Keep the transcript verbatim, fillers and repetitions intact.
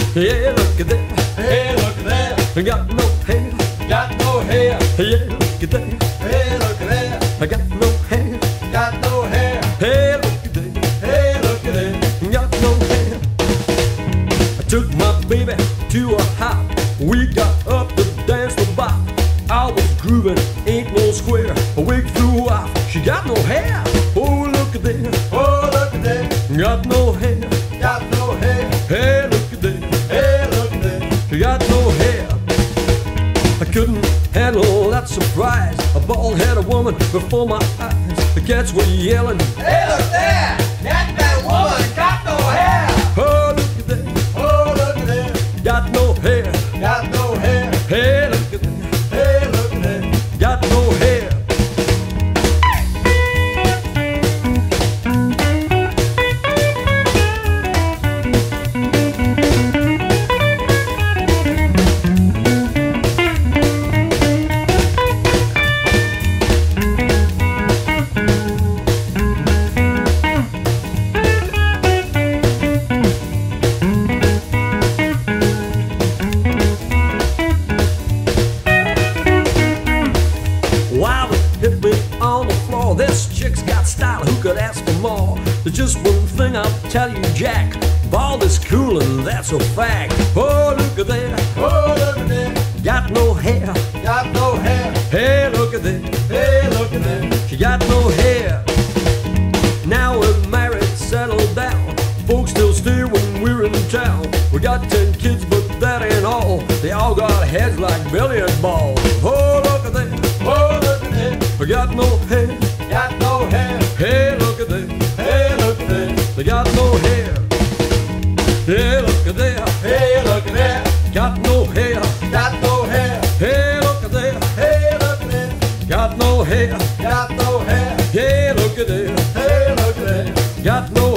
Yeah, look at that. Hey, look at that. I got no hair. Got no hair. Yeah, look at that. Hey, look at that. I got no hair. Got no hair. Hey, look at that. Hey, look at that. Got no hair. I took my baby to a hop. We got up to dance the bop. I was grooving, ain't no square. A wig flew off. She got no hair. Oh, look at that. Oh, look at that. Got no hair. Got no hair. Hey, look at that. Hey, look at that. She got no hair. I couldn't handle that surprise. A bald-headed woman before my eyes. The cats were yelling. Hey, look at that. That that woman got no hair. Oh, look at that. Oh, look at that. Got no hair. Got no hair. Hey, look at that. Hey, look at that. Got no hair. Wow, it hit me on the floor. This chick's got style, who could ask for more? There's just one thing I'll tell you, Jack. Bald is cool and that's a fact. Oh, look at that. Oh, look at that. Got no hair. Got no hair. Hey, look at that. Hey, look at that. She got no hair. Now we're married, settled down. Folks still stay when we're in town. We got ten kids, but that ain't all. They all got heads like billiard balls. Oh, look at that. Oh, look at that. We got no hair. Got no hair. Hey, look at that. Hey, look at that. They got no hair. Hey, look at that. Hey, look at that. Got no hair. Got no hair. Hey, look at that. Hey, look at that. Got no hair. Got no hair. Hey, look at that. Hey, look at that. Got no